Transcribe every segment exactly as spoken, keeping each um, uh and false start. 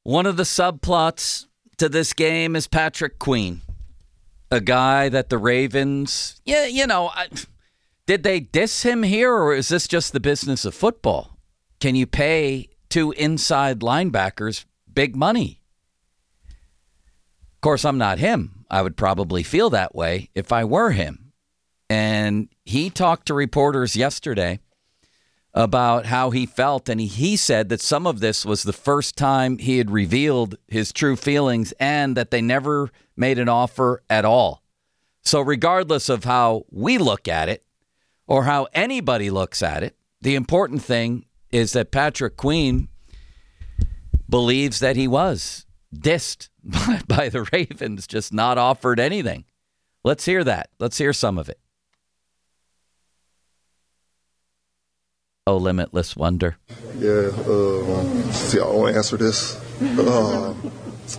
One of the subplots to this game is Patrick Queen, a guy that the Ravens, yeah, you know, I, did they diss him here, or is this just the business of football? Can you pay two inside linebackers big money? Of course, I'm not him. I would probably feel that way if I were him. And he talked to reporters yesterday about how he felt, and he, he said that some of this was the first time he had revealed his true feelings and that they never made an offer at all. So regardless of how we look at it or how anybody looks at it, the important thing is that Patrick Queen believes that he was dissed by, by the Ravens, just not offered anything. Let's hear that. Let's hear some of it. Oh, Limitless Wonder. Yeah, um, see, I want to answer this. Um,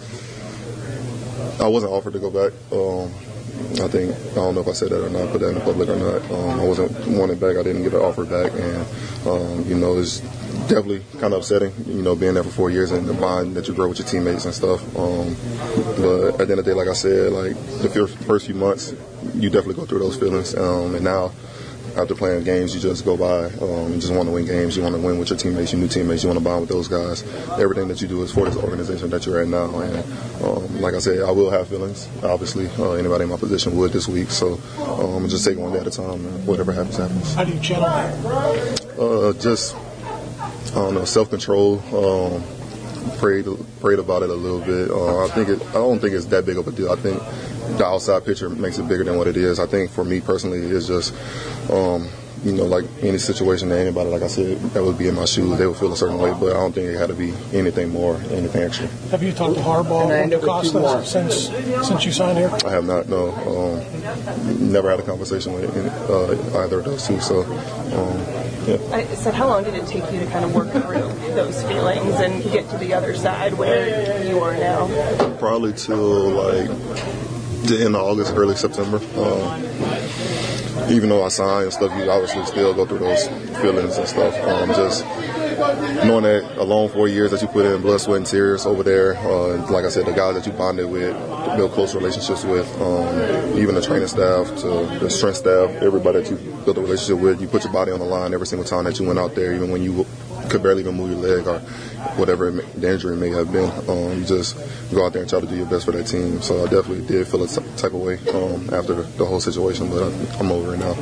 I wasn't offered to go back. Um, I think, I don't know if I said that or not, put that in the public or not. Um, I wasn't wanted back. I didn't get an offer back. And, um, you know, it's definitely kind of upsetting, you know, being there for four years and the bond that you grow with your teammates and stuff. Um, but at the end of the day, like I said, like the first few months, you definitely go through those feelings. Um, and now, after playing games, you just go by. Um, you just want to win games. You want to win with your teammates, your new teammates. You want to bond with those guys. Everything that you do is for this organization that you're at now. And um, like I said, I will have feelings. Obviously, uh, anybody in my position would this week. So um, just take one day at a time. And whatever happens, happens. How do you channel that? Uh, just I don't know, self-control. Um, prayed prayed about it a little bit. Uh, I think it. I don't think it's that big of a deal. I think the outside picture makes it bigger than what it is. I think for me personally, it's just, um, you know, like any situation that anybody, like I said, that would be in my shoes, they would feel a certain way. But I don't think it had to be anything more, anything extra. Have you talked to Harbaugh or DeCosta since since you signed here? I have not. No, um, never had a conversation with any, uh, either of those two. So. Um, Yeah. I said, how long did it take you to kind of work through those feelings and get to the other side where you are now? Probably till like the end of August, early September. Um, even though I signed and stuff, you obviously still go through those feelings and stuff. Um, just knowing that a long four years that you put in blood, sweat, and tears over there, uh, like I said, the guys that you bonded with, build close relationships with, um, even the training staff to the strength staff, everybody that you built a relationship with, you put your body on the line every single time that you went out there, even when you could barely even move your leg or whatever it may, the injury may have been. Um, you just go out there and try to do your best for that team. So I definitely did feel a t- type of way um, after the, the whole situation, but I, I'm over it now.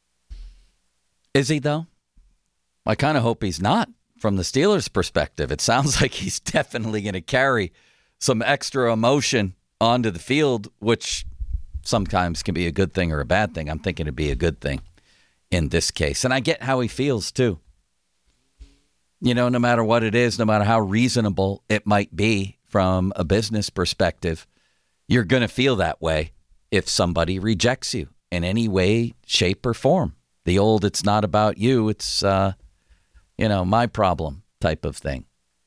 Is he, though? I kind of hope he's not. From the Steelers' perspective, it sounds like he's definitely going to carry some extra emotion onto the field, which sometimes can be a good thing or a bad thing. I'm thinking it'd be a good thing in this case. And I get how he feels, too. You know, no matter what it is, no matter how reasonable it might be from a business perspective, you're going to feel that way if somebody rejects you in any way, shape, or form. The old, it's not about you, it's, uh, you know, my problem type of thing.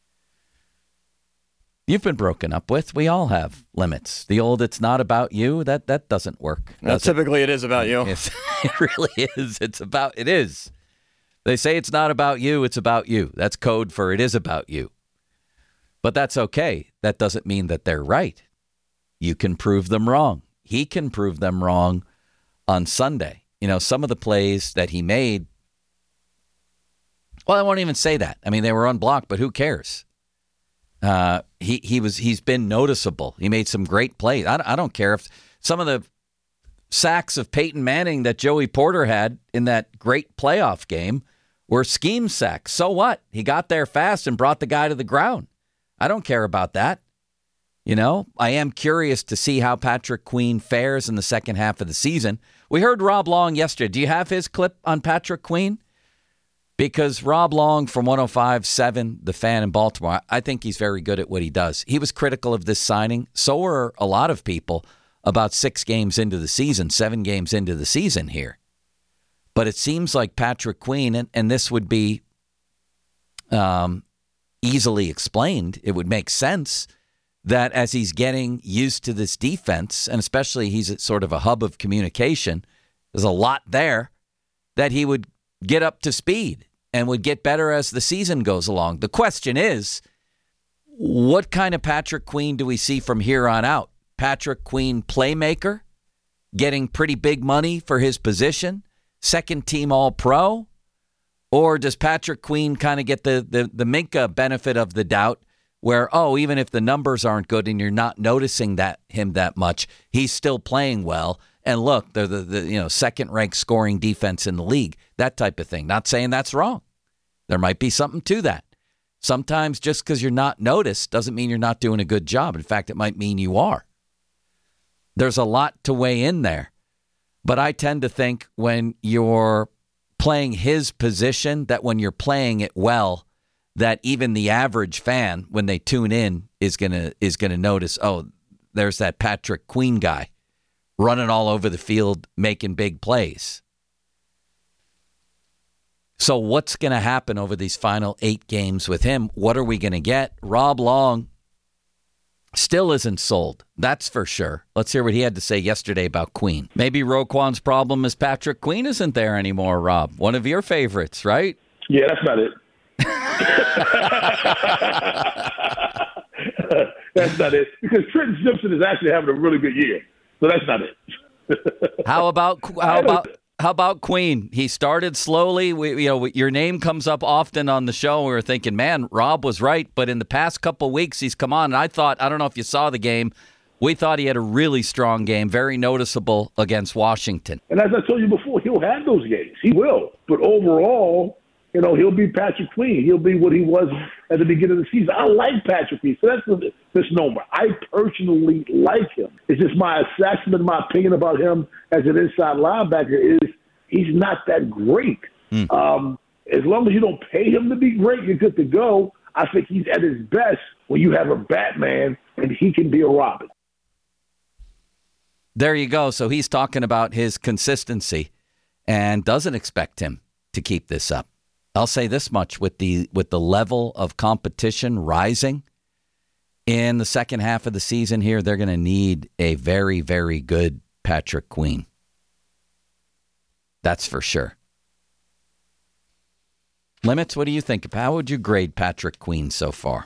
You've been broken up with. We all have limits. The old, it's not about you, that that doesn't work. No, typically it? it is about you. It's, it really is. It's about, it is. They say it's not about you, it's about you. That's code for it is about you. But that's okay. That doesn't mean that they're right. You can prove them wrong. He can prove them wrong on Sunday. You know, some of the plays that he made, well, I won't even say that. I mean, they were unblocked, but who cares? Uh, he he was he's been noticeable. He made some great plays. I, I don't care if some of the sacks of Peyton Manning that Joey Porter had in that great playoff game were scheme sacks. So what? He got there fast and brought the guy to the ground. I don't care about that. You know, I am curious to see how Patrick Queen fares in the second half of the season. We heard Rob Long yesterday. Do you have his clip on Patrick Queen? Because Rob Long from one oh five point seven, The Fan in Baltimore, I think he's very good at what he does. He was critical of this signing. So were a lot of people about six games into the season, seven games into the season here. But it seems like Patrick Queen, and, and this would be um, easily explained, it would make sense that as he's getting used to this defense, and especially he's at sort of a hub of communication, there's a lot there, that he would get up to speed and would get better as the season goes along. The question is, what kind of Patrick Queen do we see from here on out? Patrick Queen playmaker, getting pretty big money for his position, second team All-Pro? Or does Patrick Queen kind of get the, the, the Minkah benefit of the doubt where, oh, even if the numbers aren't good and you're not noticing that him that much, he's still playing well. And look, they're the, the you know second-ranked scoring defense in the league, that type of thing. Not saying that's wrong. There might be something to that. Sometimes just because you're not noticed doesn't mean you're not doing a good job. In fact, it might mean you are. There's a lot to weigh in there. But I tend to think when you're playing his position, that when you're playing it well, that even the average fan, when they tune in, is gonna is gonna notice, oh, there's that Patrick Queen guy running all over the field, making big plays. So what's going to happen over these final eight games with him? What are we going to get? Rob Long still isn't sold. That's for sure. Let's hear what he had to say yesterday about Queen. Maybe Roquan's problem is Patrick Queen isn't there anymore, Rob. One of your favorites, right? Yeah, that's not it. That's not it. Because Trenton Simpson is actually having a really good year. So that's not it. How about how about how about Queen? He started slowly. We, you know, your name comes up often on the show. We were thinking, man, Rob was right. But in the past couple weeks, he's come on. And I thought, I don't know if you saw the game. We thought he had a really strong game, very noticeable against Washington. And as I told you before, he'll have those games. He will. But overall, you know, he'll be Patrick Queen. He'll be what he was at the beginning of the season. I like Patrick Queen, so that's the misnomer. I personally like him. It's just my assessment, my opinion about him as an inside linebacker is he's not that great. Mm. Um, as long as you don't pay him to be great, you're good to go. I think he's at his best when you have a Batman and he can be a Robin. There you go. So he's talking about his consistency and doesn't expect him to keep this up. I'll say this much, with the with the level of competition rising in the second half of the season here, they're going to need a very, very good Patrick Queen. That's for sure. Limits, what do you think? How would you grade Patrick Queen so far?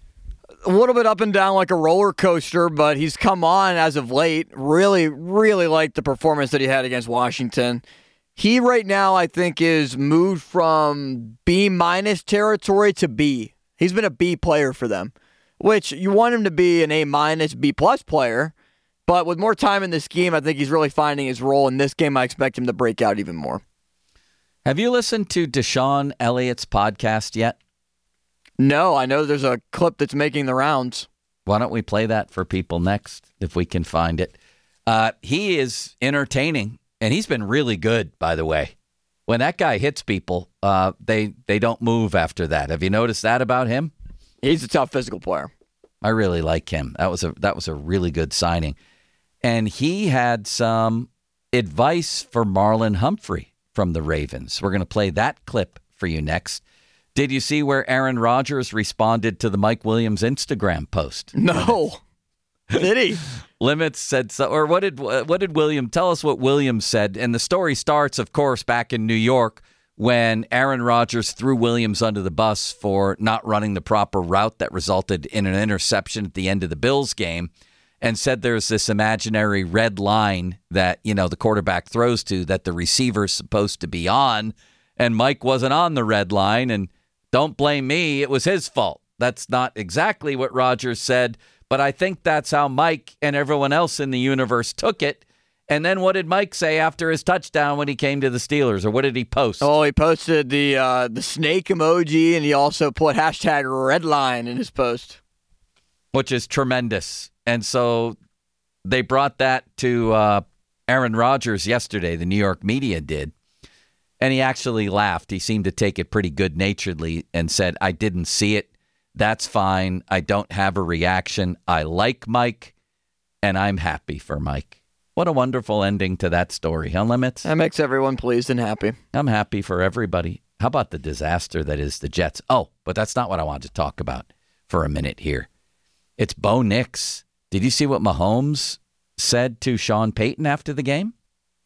A little bit up and down like a roller coaster, but he's come on as of late. Really, really liked the performance that he had against Washington. He right now, I think, is moved from B-minus territory to B. He's been a B player for them, which you want him to be an A-minus, B-plus player. But with more time in this game, I think he's really finding his role. In this game, I expect him to break out even more. Have you listened to Deshaun Elliott's podcast yet? No, I know there's a clip that's making the rounds. Why don't we play that for people next, if we can find it? Uh, he is entertaining. And he's been really good, by the way. When that guy hits people, uh, they they don't move after that. Have you noticed that about him? He's a tough physical player. I really like him. That was a that was a really good signing. And he had some advice for Marlon Humphrey from the Ravens. We're going to play that clip for you next. Did you see where Aaron Rodgers responded to the Mike Williams Instagram post? No. Did he? Limits said so, or what did what did William tell us? What Williams said, and the story starts, of course, back in New York when Aaron Rodgers threw Williams under the bus for not running the proper route that resulted in an interception at the end of the Bills game, and said there's this imaginary red line that you know the quarterback throws to that the receiver's supposed to be on, and Mike wasn't on the red line, and don't blame me, it was his fault. That's not exactly what Rodgers said. But I think that's how Mike and everyone else in the universe took it. And then what did Mike say after his touchdown when he came to the Steelers? Or what did he post? Oh, he posted the uh, the snake emoji, and he also put hashtag redline in his post. Which is tremendous. And so they brought that to uh, Aaron Rodgers yesterday, the New York media did. And he actually laughed. He seemed to take it pretty good-naturedly and said, I didn't see it. That's fine. I don't have a reaction. I like Mike, and I'm happy for Mike. What a wonderful ending to that story, huh, Limits? That makes everyone pleased and happy. I'm happy for everybody. How about the disaster that is the Jets? Oh, but that's not what I wanted to talk about for a minute here. It's Bo Nix. Did you see what Mahomes said to Sean Payton after the game?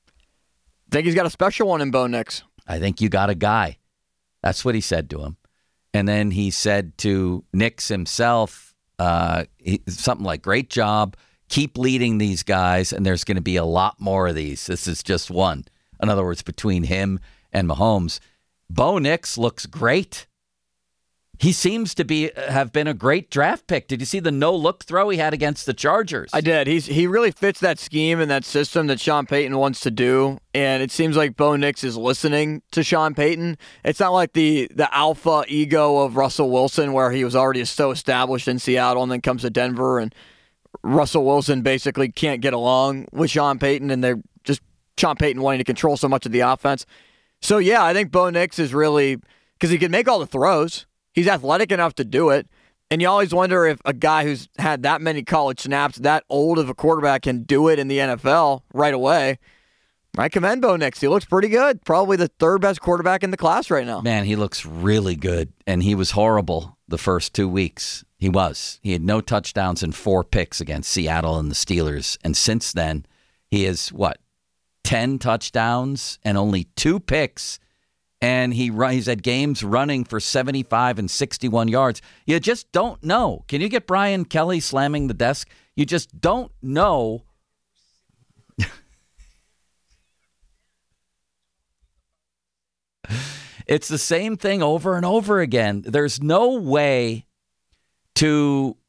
Think he's got a special one in Bo Nix. I think you got a guy. That's what he said to him. And then he said to Nix himself, Uh, he, something like, great job. Keep leading these guys, and there's going to be a lot more of these. This is just one. In other words, between him and Mahomes. Bo Nix looks great. He seems to be have been a great draft pick. Did you see the no-look throw he had against the Chargers? I did. He's He really fits that scheme and that system that Sean Payton wants to do, and it seems like Bo Nix is listening to Sean Payton. It's not like the, the alpha ego of Russell Wilson where he was already so established in Seattle and then comes to Denver, and Russell Wilson basically can't get along with Sean Payton, and they're just Sean Payton wanting to control so much of the offense. So, yeah, I think Bo Nix is really – because he can make all the throws. He's athletic enough to do it, and you always wonder if a guy who's had that many college snaps, that old of a quarterback, can do it in the N F L right away. I commend Bo Nix. He looks pretty good. Probably the third best quarterback in the class right now. Man, he looks really good, and he was horrible the first two weeks. He was. He had no touchdowns and four picks against Seattle and the Steelers, and since then, he has, what, ten touchdowns and only two picks. And he he's had games running for seventy-five and sixty-one yards. You just don't know. Can you get Brian Kelly slamming the desk? You just don't know. It's the same thing over and over again. There's no way to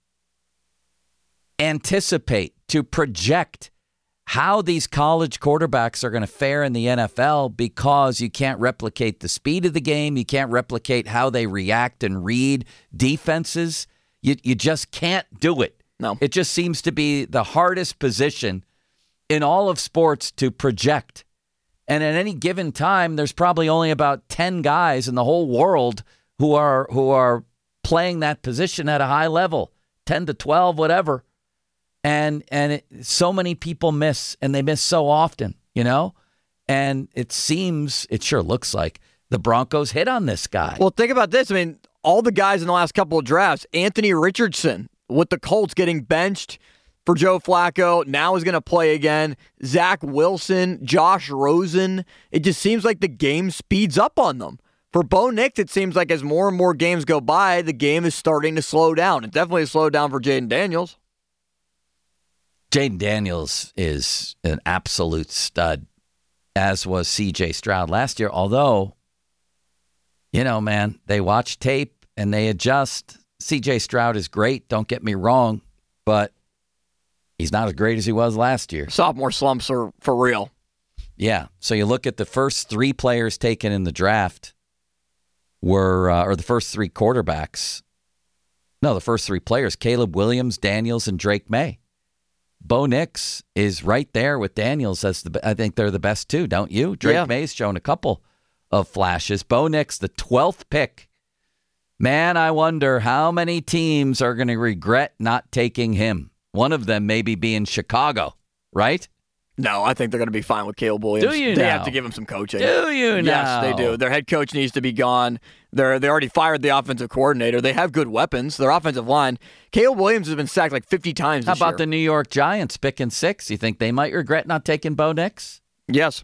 anticipate, to project how these college quarterbacks are going to fare in the N F L because you can't replicate the speed of the game. You can't replicate how they react and read defenses. You, you just can't do it. No. It just seems to be the hardest position in all of sports to project. And at any given time, there's probably only about ten guys in the whole world who are who are playing that position at a high level, ten to twelve, whatever. And and it, so many people miss, and they miss so often, you know? And it seems, it sure looks like, the Broncos hit on this guy. Well, think about this. I mean, all the guys in the last couple of drafts, Anthony Richardson with the Colts getting benched for Joe Flacco, now is going to play again. Zach Wilson, Josh Rosen. It just seems like the game speeds up on them. For Bo Nix, it seems like as more and more games go by, the game is starting to slow down. It definitely slowed down for Jaden Daniels. Jaden Daniels is an absolute stud, as was C J Stroud last year. Although, you know, man, they watch tape and they adjust. C J Stroud is great, don't get me wrong, but he's not as great as he was last year. Sophomore slumps are for real. Yeah, so you look at the first three players taken in the draft were, uh, or the first three quarterbacks. No, the first three players, Caleb Williams, Daniels, and Drake May. Bo Nix is right there with Daniels. As the, I think they're the best two, don't you? Drake yeah. May's shown a couple of flashes. Bo Nix, the twelfth pick. Man, I wonder how many teams are going to regret not taking him. One of them maybe being Chicago, right? No, I think they're going to be fine with Caleb Williams. Do you They now? have to give him some coaching. Do you now? Yes, they do. Their head coach needs to be gone. They're they already fired the offensive coordinator. They have good weapons. Their offensive line. Caleb Williams has been sacked like fifty times How this about year. the New York Giants picking six? You think they might regret not taking Bo Nix? Yes,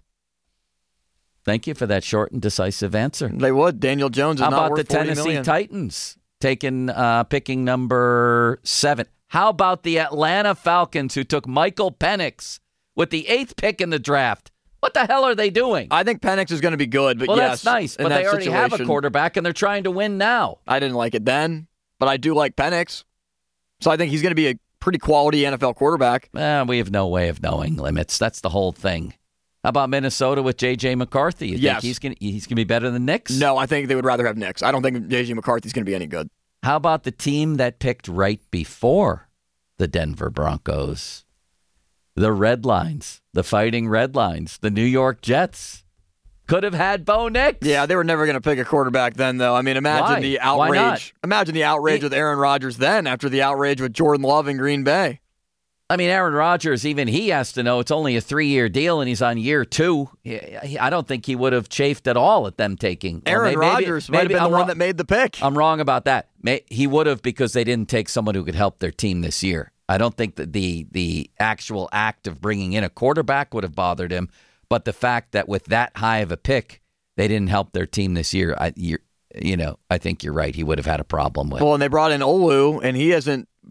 Thank you for that short and decisive answer. they would. Daniel Jones is How not about the worth forty Tennessee million. Titans taking uh, picking number seven? How about the Atlanta Falcons who took Michael Penix with the eighth pick in the draft? What the hell are they doing? I think Penix is going to be good, but well, yes, that's nice, in but that they already have a situation, quarterback and they're trying to win now. I didn't like it then, but I do like Penix. So I think he's going to be a pretty quality N F L quarterback. Eh, we have no way of knowing limits. That's the whole thing. How about Minnesota with J J McCarthy? You Yes. think he's going he's going to be better than Nix? No, I think they would rather have Nix. I don't think J J McCarthy's going to be any good. How about the team that picked right before the Denver Broncos? The Red Lines, the Fighting Red Lines, the New York Jets could have had Bo Nix. Yeah, they were never going to pick a quarterback then, though. I mean, imagine Why? the Why not? outrage. Imagine the outrage He- with Aaron Rodgers then after the outrage with Jordan Love in Green Bay. I mean, Aaron Rodgers, even he has to know it's only a three-year deal and he's on year two. He- he- I don't think he would have chafed at all at them taking. Well, Aaron may- maybe- Rodgers might have maybe been I'm the one wrong- that made the pick. I'm wrong about that. May, he would have because they didn't take someone who could help their team this year. I don't think that the the actual act of bringing in a quarterback would have bothered him, but the fact that with that high of a pick, they didn't help their team this year, I, you're, you know, I think you're right. He would have had a problem with. Well, and they brought in Olu, and he hasn't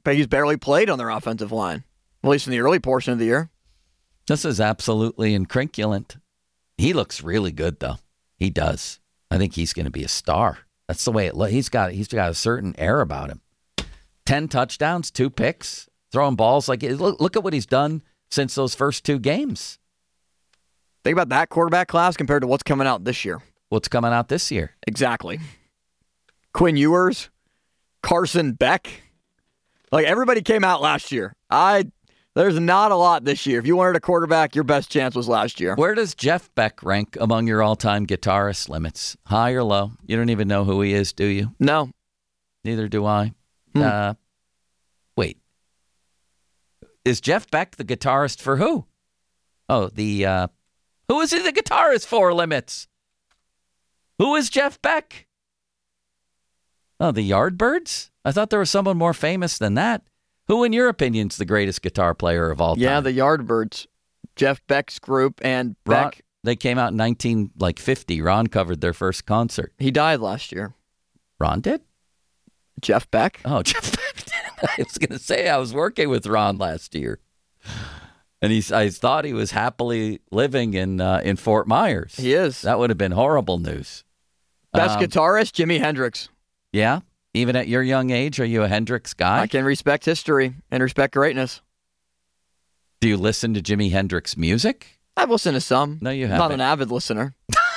but he's barely played on their offensive line, at least in the early portion of the year. This is absolutely incrinculant. He looks really good, though. He does. I think he's going to be a star. That's the way it looks. He's got he's got a certain air about him. Ten touchdowns, two picks, throwing balls like look, look at what he's done since those first two games. Think about that quarterback class compared to what's coming out this year. What's coming out this year? Exactly. Quinn Ewers, Carson Beck. Like, everybody came out last year. I There's not a lot this year. If you wanted a quarterback, your best chance was last year. Where does Jeff Beck rank among your all-time guitarist limits? High or low? You don't even know who he is, do you? No. Neither do I. Hmm. Uh, wait. Is Jeff Beck the guitarist for who? Oh, the, uh, who is he the guitarist for, Limits? Who is Jeff Beck? Oh, the Yardbirds? I thought there was someone more famous than that. Who, in your opinion, is the greatest guitar player of all time? Yeah, the Yardbirds. Jeff Beck's group and Ron, Beck. They came out in nineteen fifty. Ron covered their first concert. He died last year. Ron did? Jeff Beck? Oh, Jeff Beck did. I was going to say I was working with Ron last year. And he's, I thought he was happily living in uh, in Fort Myers. He is. That would have been horrible news. Best Um, guitarist, Jimi Hendrix. Yeah? Even at your young age, are you a Hendrix guy? I can respect history and respect greatness. Do you listen to Jimi Hendrix music? I've listened to some. No, you Not haven't. an avid listener,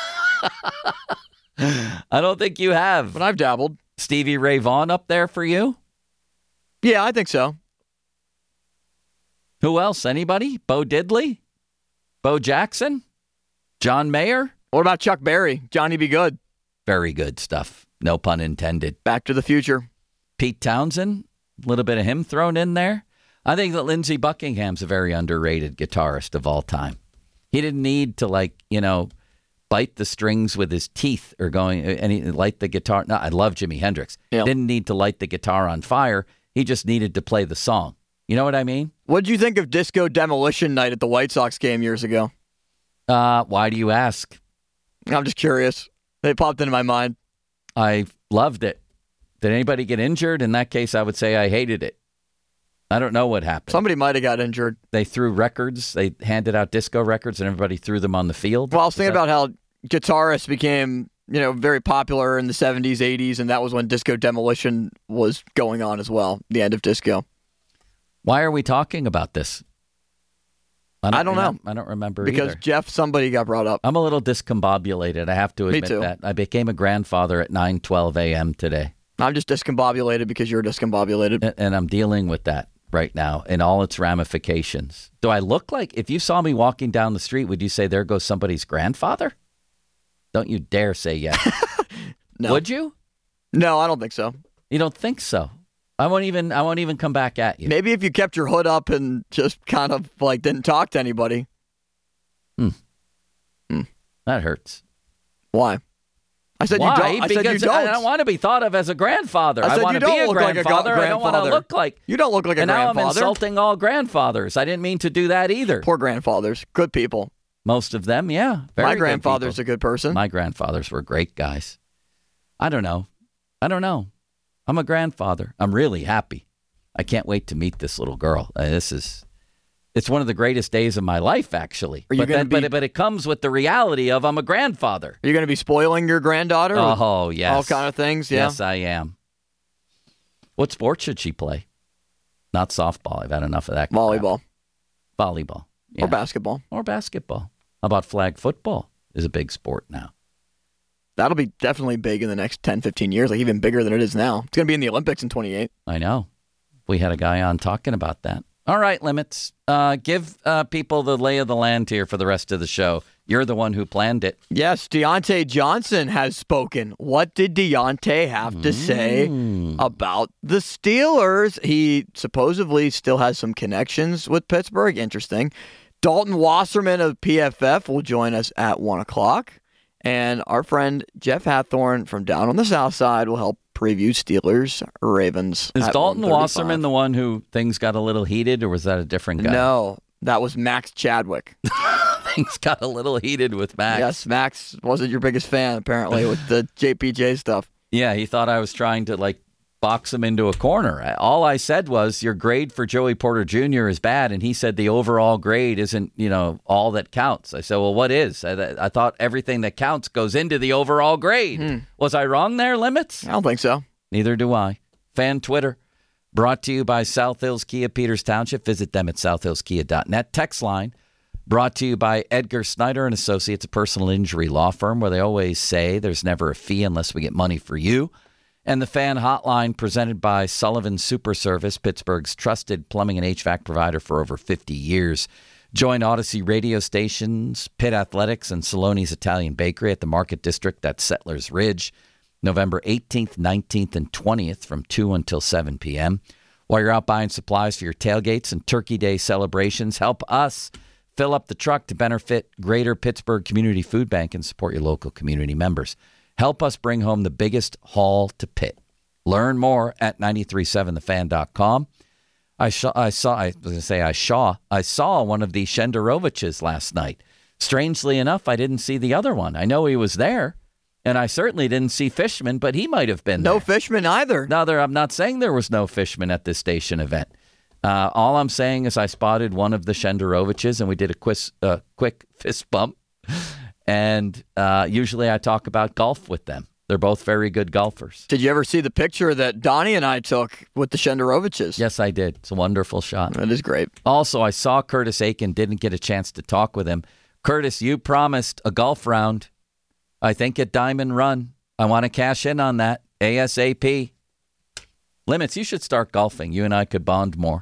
I don't think you have. but I've dabbled. Stevie Ray Vaughan up there for you? Yeah, I think so. Who else? Anybody? Bo Diddley? Bo Jackson? John Mayer? What about Chuck Berry? Johnny Be Good? Very good stuff. No pun intended. Back to the Future. Pete Townsend? A little bit of him thrown in there. I think that Lindsey Buckingham's a very underrated guitarist of all time. He didn't need to, like, you know, bite the strings with his teeth or going and he light the guitar. No, I love Jimi Hendrix. Yeah. Didn't need to light the guitar on fire. He just needed to play the song. You know what I mean? What did you think of Disco Demolition Night at the White Sox game years ago? Uh, why do you ask? I'm just curious. They popped into my mind. I loved it. Did anybody get injured? In that case, I would say I hated it. I don't know what happened. Somebody might have got injured. They threw records. They handed out disco records, and everybody threw them on the field. Well, I was Is thinking that- about how guitarists became, you know, very popular in the seventies, eighties, and that was when Disco Demolition was going on as well, the end of disco. Why are we talking about this? I don't know. remem- I don't remember Because either. Jeff, somebody got brought up. I'm a little discombobulated. I have to Me admit too. that. I became a grandfather at nine twelve a.m. today, I'm just discombobulated because you're discombobulated. and, and I'm dealing with that right now in all its ramifications. Do I look like, if you saw me walking down the street, would you say, there goes somebody's grandfather? Don't you dare say yes. No. Would you? No, I don't think so. You don't think so? I won't even. I won't even come back at you. Maybe if you kept your hood up and just kind of like didn't talk to anybody. That hurts. Why? I said Why? you don't. I because said you don't. I don't want to be thought of as a grandfather. I said want you to be don't a look like a grandfather. gra- I don't want to grandfather. look like. You don't look like a And now I'm grandfather. insulting all grandfathers. I didn't mean to do that either. Poor grandfathers. Good people. Most of them, yeah. Very My good grandfather's people. a good person. My grandfathers were great guys. I don't know. I don't know. I'm a grandfather. I'm really happy. I can't wait to meet this little girl. Uh, this is. It's one of the greatest days of my life, actually. Are you but, gonna then, be- but, it- but it comes with the reality of I'm a grandfather. Are you going to be spoiling your granddaughter? with Oh, yes. All kind of things, yeah. Yes, I am. What sport should she play? Not softball. I've had enough of that. crap. Volleyball Volleyball. Yeah. or basketball. Or basketball. How about flag football? Is a big sport now. That'll be definitely big in the next ten, fifteen years, like even bigger than it is now. It's going to be in the Olympics in twenty-eight. I know. We had a guy on talking about that. All right, Limits. Uh, give uh, people the lay of the land here for the rest of the show. You're the one who planned it. Yes, Deontay Johnson has spoken. What did Deontay have to say about the Steelers? He supposedly still has some connections with Pittsburgh. Interesting. Dalton Wasserman of P F F will join us at one o'clock. And our friend Jeff Hathorn from down on the south side will help preview Steelers Ravens. Is at Dalton one thirty-five. Wasserman the one who things got a little heated, or was that a different guy? No, that was Max Chadwick. Things got a little heated with Max. Yes, Max wasn't your biggest fan, apparently, with the J P J stuff. Yeah, he thought I was trying to, like, box him into a corner. All I said was your grade for Joey Porter Junior is bad, and he said the overall grade isn't, you know, all that counts. I said, well, what is? I, I thought everything that counts goes into the overall grade. Hmm. Was I wrong there, Limits? I don't think so. Neither do I. Fan Twitter, brought to you by South Hills Kia, Peters Township. Visit them at south hills kia dot net. Text line, brought to you by Edgar Snyder and Associates, a personal injury law firm where they always say there's never a fee unless we get money for you. And the Fan Hotline, presented by Sullivan Super Service, Pittsburgh's trusted plumbing and H V A C provider for over fifty years. Join Odyssey radio stations, Pitt Athletics, and Saloni's Italian Bakery at the Market District at Settlers Ridge, November eighteenth, nineteenth, and twentieth from two until seven p.m. While you're out buying supplies for your tailgates and Turkey Day celebrations, help us fill up the truck to benefit Greater Pittsburgh Community Food Bank and support your local community members. Help us bring home the biggest haul to Pitt. Learn more at nine three seven the fan dot com. I saw, I saw, I was going to say I saw, I saw one of the Shenderoviches last night. Strangely enough, I didn't see the other one. I know he was there, and I certainly didn't see Fishman, but he might have been no there. Fishman either. No, there, I'm not saying there was no Fishman at this station event. Uh, all I'm saying is I spotted one of the Shenderoviches, and we did a quiz, uh, quick fist bump. And uh, usually I talk about golf with them. They're both very good golfers. Did you ever see the picture that Donnie and I took with the Shenderoviches? Yes, I did. It's a wonderful shot. That is great. Also, I saw Curtis Aiken, didn't get a chance to talk with him. Curtis, you promised a golf round, I think at Diamond Run. I want to cash in on that ASAP. Limits, you should start golfing. You and I could bond more.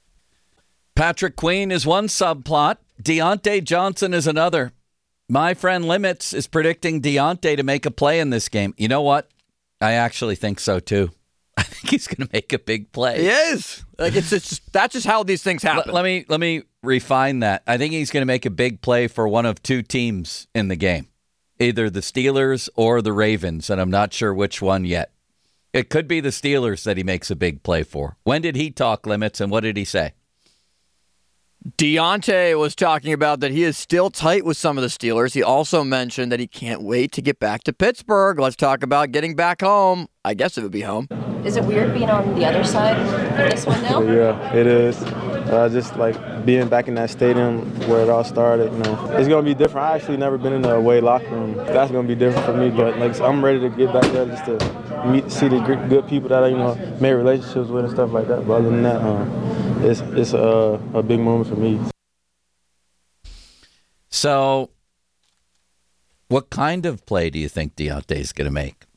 Patrick Queen is one subplot. Deontay Johnson is another. My friend Limits is predicting Deontay to make a play in this game. You know what? I actually think so, too. I think he's going to make a big play. He is. Like it's just, that's just how these things happen. Let, let me let me refine that. I think he's going to make a big play for one of two teams in the game, either the Steelers or the Ravens, and I'm not sure which one yet. It could be the Steelers that he makes a big play for. When did he talk, Limits, and what did he say? Deontay was talking about that he is still tight with some of the Steelers. He also mentioned that he can't wait to get back to Pittsburgh. Let's talk about getting back home. I guess it would be home. Is it weird being on the other side of this one now? Yeah, it is. Uh, just like being back in that stadium where it all started, you know. It's going to be different. I actually never been in a away locker room. That's going to be different for me, but like I'm ready to get back there just to meet, see the good people that I, you know, made relationships with and stuff like that. But other than that, um, it's it's a, a big moment for me. So, what kind of play do you think Deontay's going to make?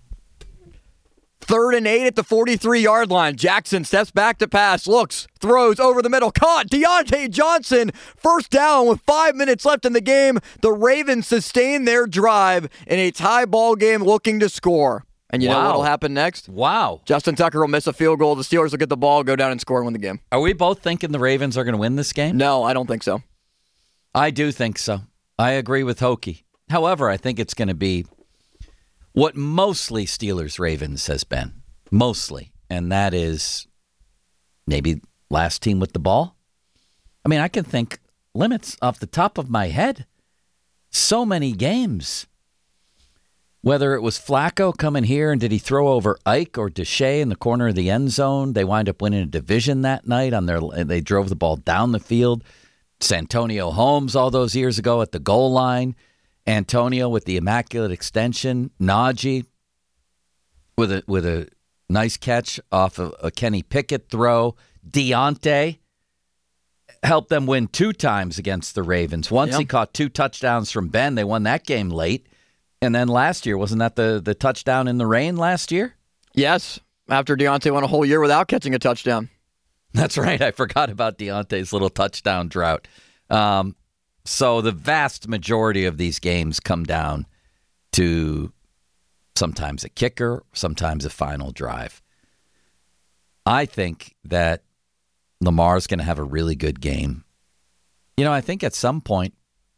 Third and eight at the forty-three-yard line. Jackson steps back to pass, looks, throws over the middle. Caught. Deontay Johnson, first down with five minutes left in the game. The Ravens sustain their drive in a tie ball game looking to score. And you wow. know what will happen next? Wow. Justin Tucker will miss a field goal. The Steelers will get the ball, go down and score and win the game. Are we both thinking the Ravens are going to win this game? No, I don't think so. I do think so. I agree with Hokie. However, I think it's going to be what mostly Steelers-Ravens has been. Mostly. And that is maybe last team with the ball. I mean, I can think Limits off the top of my head. So many games. Whether it was Flacco coming here and did he throw over Ike or Deshae in the corner of the end zone, they wind up winning a division that night. On their, they drove the ball down the field. Santonio Holmes all those years ago at the goal line. Antonio with the immaculate extension. Najee with a with a nice catch off of a Kenny Pickett throw. Deontay helped them win two times against the Ravens. Once yep. he caught two touchdowns from Ben. They won that game late. And then last year, wasn't that the, the touchdown in the rain last year? Yes, after Deontay went a whole year without catching a touchdown. That's right. I forgot about Deontay's little touchdown drought. Um, so the vast majority of these games come down to sometimes a kicker, sometimes a final drive. I think that Lamar's going to have a really good game. You know, I think at some point,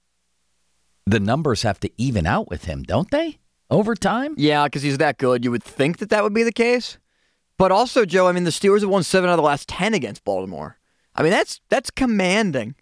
the numbers have to even out with him, don't they? Over time? Yeah, because he's that good. You would think that that would be the case. But also, Joe, I mean, the Steelers have won seven out of the last ten against Baltimore. I mean, that's that's commanding.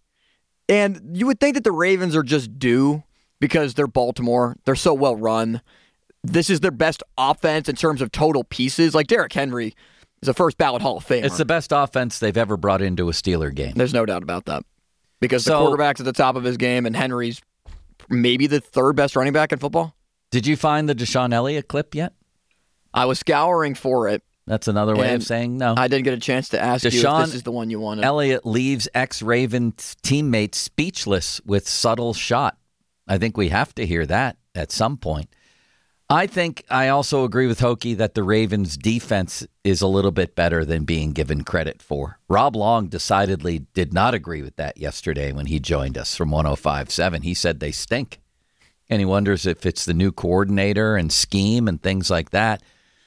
And you would think that the Ravens are just due because they're Baltimore. They're so well run. this is their best offense in terms of total pieces. Like Derrick Henry is a first ballot Hall of Famer. It's the best offense they've ever brought into a Steeler game. There's no doubt about that. Because So- the quarterback's at the top of his game, and Henry's maybe the third best running back in football. Did you find the Deshaun Elliott clip yet? I was scouring for it. That's another way And of saying no. I didn't get a chance to ask you Deshaun if this is the one you wanted. Elliott leaves ex-Ravens teammates speechless with subtle shot. I think we have to hear that at some point. I think I also agree with Hokie that the Ravens' defense is a little bit better than being given credit for. Rob Long decidedly did not agree with that yesterday when he joined us from one oh five point seven. He said they stink. And he wonders if it's the new coordinator and scheme and things like that.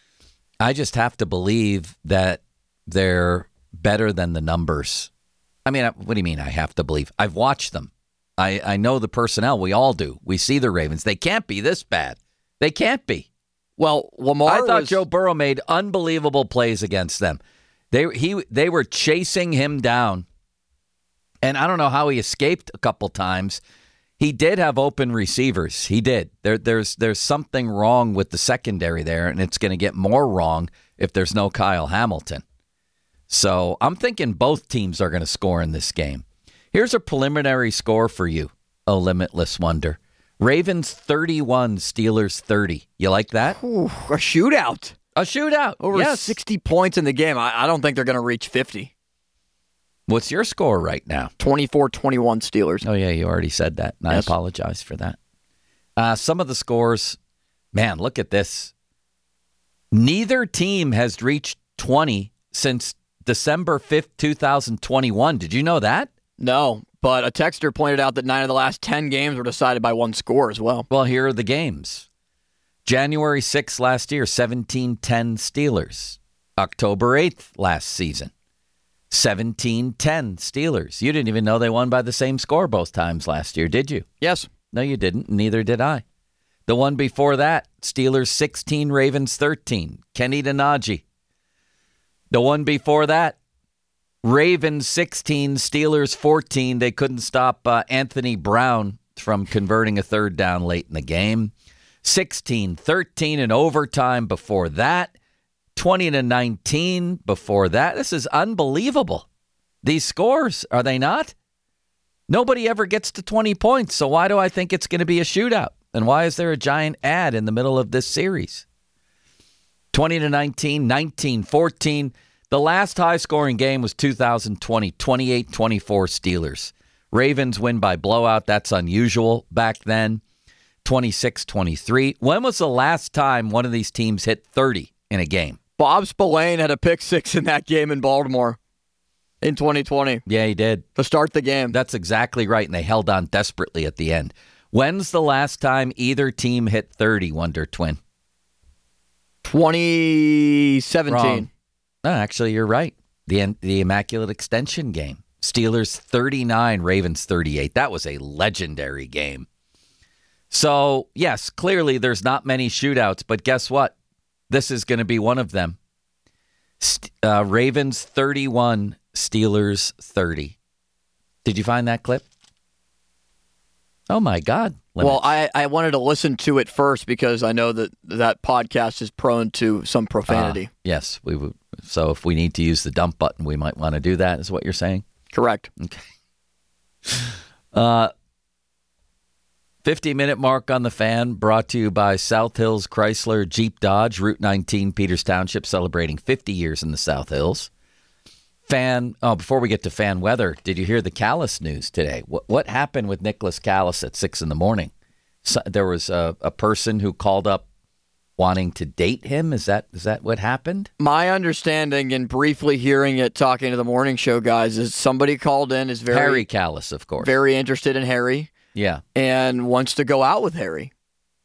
I just have to believe that they're better than the numbers. I mean, what do you mean I have to believe? I've watched them. I, I know the personnel. We all do. We see the Ravens. They can't be this bad. They can't be. Well, Lamar I thought was, Joe Burrow made unbelievable plays against them. They he they were chasing him down. And I don't know how he escaped a couple times. He did have open receivers. He did. There, there's there's something wrong with the secondary there, and it's going to get more wrong if there's no Kyle Hamilton. So I'm thinking both teams are going to score in this game. Here's a preliminary score for you, oh limitless wonder. Ravens thirty-one, Steelers thirty. You like that? Ooh, a shootout. A shootout. Over yes. sixty points in the game. I, I don't think they're going to reach fifty. What's your score right now? twenty-four twenty-one Steelers. Oh, yeah, you already said that. And Yes. I apologize for that. Uh, some of the scores, man, look at this. Neither team has reached twenty since December fifth, twenty twenty-one. Did you know that? No, but a texter pointed out that nine of the last ten games were decided by one score as well. Well, here are the games. January sixth last year, seventeen ten Steelers. October eighth last season, seventeen ten Steelers. You didn't even know they won by the same score both times last year, did you? Yes. No, you didn't. Neither did I. The one before that, Steelers sixteen, Ravens thirteen. Kenny Najee. The one before that, Ravens sixteen, Steelers fourteen. They couldn't stop uh, Anthony Brown from converting a third down late in the game. sixteen thirteen in overtime before that. twenty to nineteen before that. This is unbelievable. These scores, are they not? Nobody ever gets to twenty points, so why do I think it's going to be a shootout? And why is there a giant ad in the middle of this series? twenty to nineteen, nineteen fourteen. The last high-scoring game was two thousand twenty, twenty-eight twenty-four Steelers. Ravens win by blowout. That's unusual back then. twenty-six twenty-three. When was the last time one of these teams hit thirty in a game? Bob Spillane had a pick six in that game in Baltimore in twenty twenty Yeah, he did. to start the game. That's exactly right, and they held on desperately at the end. When's the last time either team hit thirty, Wonder Twin? twenty seventeen. Wrong. No, actually, you're right. The the Immaculate Extension game. Steelers thirty-nine, Ravens thirty-eight. That was a legendary game. So, yes, clearly there's not many shootouts, but guess what? This is going to be one of them. St- uh, Ravens thirty-one, Steelers thirty. Did you find that clip? Oh, my God. Well, I, I wanted to listen to it first because I know that that podcast is prone to some profanity. Uh, yes, we would. So if we need to use the dump button, we might want to do that, is what you're saying? Correct. Okay. Uh, fifty-minute mark on the Fan, brought to you by South Hills Chrysler Jeep Dodge, Route nineteen, Peters Township, celebrating fifty years in the South Hills. Fan, oh, before we get to fan weather, did you hear the Callis news today? What what happened with Nicholas Callis at six in the morning? So, there was a, a person who called up wanting to date him. Is that is that what happened? My understanding, and briefly hearing it, talking to the morning show guys, is somebody called in, is very Harry Callis, of course. very interested in Harry. Yeah. And wants to go out with Harry.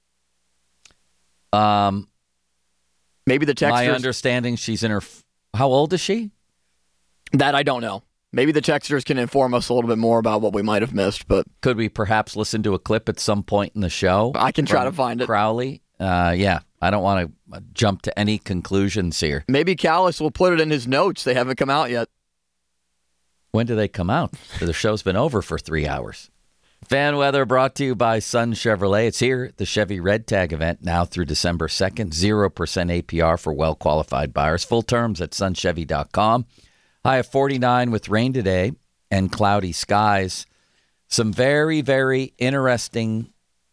Um, Maybe the texters. my understanding, she's in her. How old is she? That I don't know. Maybe the texters can inform us a little bit more about what we might have missed, but Could we perhaps listen to a clip at some point in the show? I can try from to find it. Crowley. Uh, yeah, I don't want to jump to any conclusions here. Maybe Callis will put it in his notes. They haven't come out yet. When do they come out? The show's been over for three hours. Fan weather brought to you by Sun Chevrolet. It's here, the Chevy Red Tag event, now through December second. zero percent A P R for well-qualified buyers. Full terms at sun chevy dot com. High of forty-nine with rain today and cloudy skies. Some very, very interesting...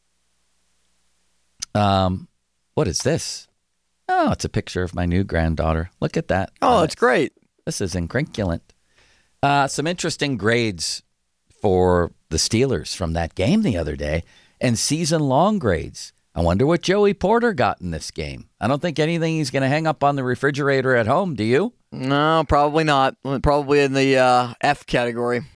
Um, what is this? Oh, it's a picture of my new granddaughter. Look at that. Oh, that's great. This is incrinculant. Uh, some interesting grades for the Steelers from that game the other day, and season-long grades. I wonder what Joey Porter got in this game. I don't think anything he's going to hang up on the refrigerator at home, do you? No, probably not. Probably in the uh, F category.